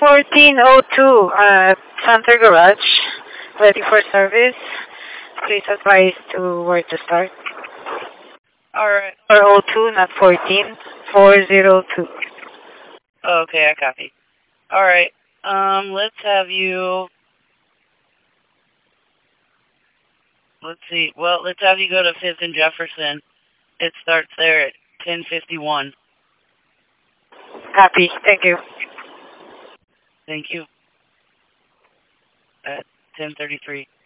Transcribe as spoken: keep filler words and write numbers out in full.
fourteen oh two, uh, Center Garage, ready for service. Please advise to where to start. Alright. Or oh two, not fourteen. four oh two. Okay, I copy. Alright, um, let's have you... Let's see. Well, let's have you go to fifth and Jefferson. It starts there at ten fifty-one. Copy. Thank you. Thank you. At ten thirty-three.